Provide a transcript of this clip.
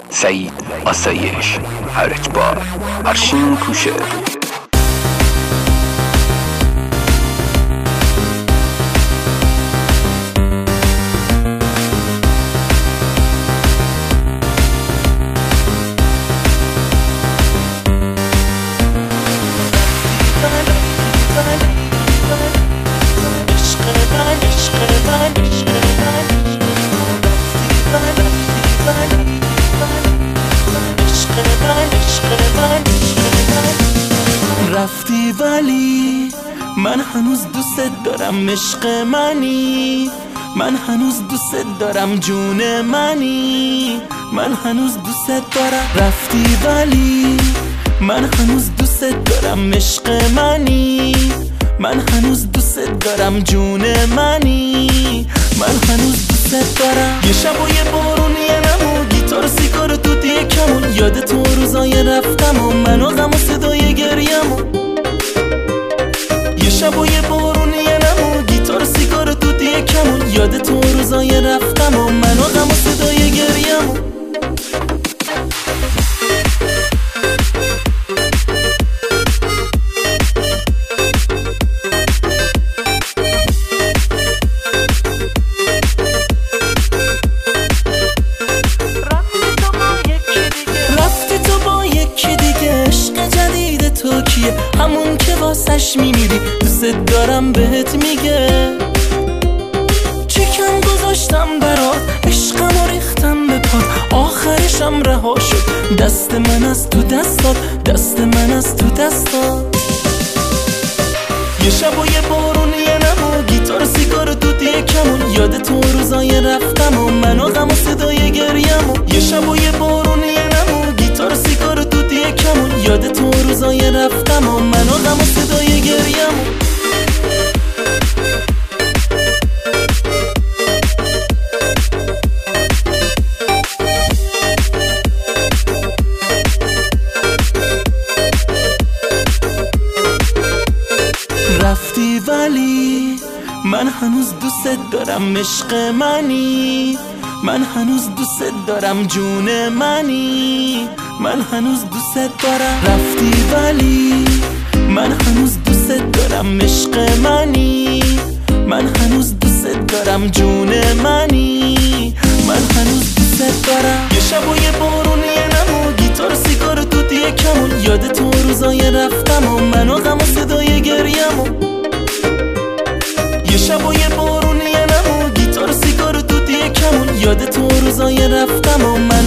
سعید آسایش، هر اجبار، ارشین کوشه. رفتی ولی من هنوز دوست دارم، عشق منی، من هنوز دوست دارم، جون منی، من هنوز دوست دارم. رفتی ولی من هنوز دوست دارم، عشق منی، من هنوز دوست دارم، جون منی، من هنوز دوست دارم. یه شب و یه بارون، یه نمو، گیتار سیگار توتی کمون، یاد تو روزای رفتم و من و غم و صدای گریمو. یه شب و یه بارون، یه نمو، گیتار سیگار توتی کمون، یاد تو روزای رفتم و من و غم و صدای گریمو. تو کیه؟ همون که واسش میمیری، دوست دارم بهت میگه. چکم گذاشتم برات، عشقم و ریختم به پات، آخرشم رها شد، دست من از تو دستات، دست من از تو دستات. یه شب و یه بارون، یه نمو، گیتار سیگار توتی کمون، یاد تو روزای رفتم و من و غم و صدای گریمو. یه شب و یه بارون، یه نمو، گیتار سیگار توتی کمون، یاد تو روزای رفتم و من و غم و صدای گریمو. رفتی ولی من هنوز دوست دارم، عشق منی، من هنوز دوست دارم، جون منی، من هنوز دوست دارم. رفتی ولی من هنوز دوست دارم، عشق منی، من هنوز دوست دارم، جون منی، من هنوز دوست dara. یه شب و یه بارون یه نمو گیتار سیگار توتی کمون یاد تو روزای رفتم و من و غم و صدای گریمو. یه شب و یه بارون یه نمو گیتار سیگار توتی کمون یاد تو روزای رفتم و من